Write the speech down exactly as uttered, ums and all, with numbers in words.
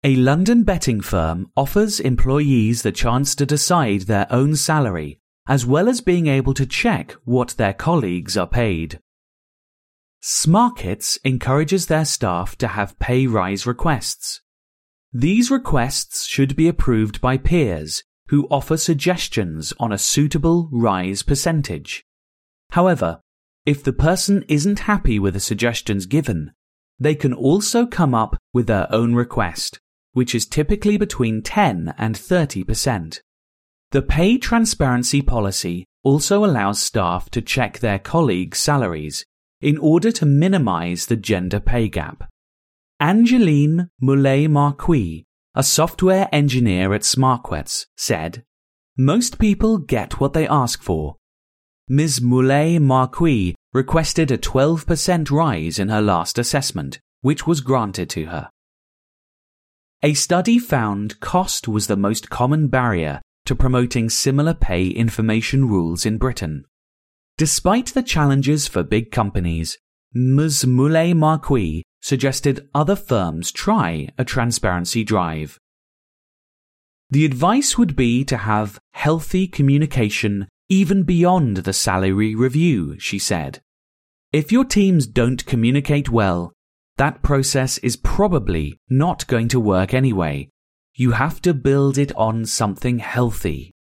A London betting firm offers employees the chance to decide their own salary, as well as being able to check what their colleagues are paid. Smarkets encourages their staff to have pay rise requests. These requests should be approved by peers who offer suggestions on a suitable rise percentage. However, if the person isn't happy with the suggestions given, they can also come up with their own request, which is typically between ten and thirty percent. The pay transparency policy also allows staff to check their colleagues' salaries in order to minimize the gender pay gap. Angeline Moulet-Marquis, a software engineer at Smarkets, said, "Most people get what they ask for." Miz Moulet-Marquis requested a twelve percent rise in her last assessment, which was granted to her. A study found cost was the most common barrier to promoting similar pay information rules in Britain. Despite the challenges for big companies, Miz Moulet-Marquis suggested other firms try a transparency drive. The advice would be to have healthy communication even beyond the salary review, she said. If your teams don't communicate well, that process is probably not going to work anyway. You have to build it on something healthy.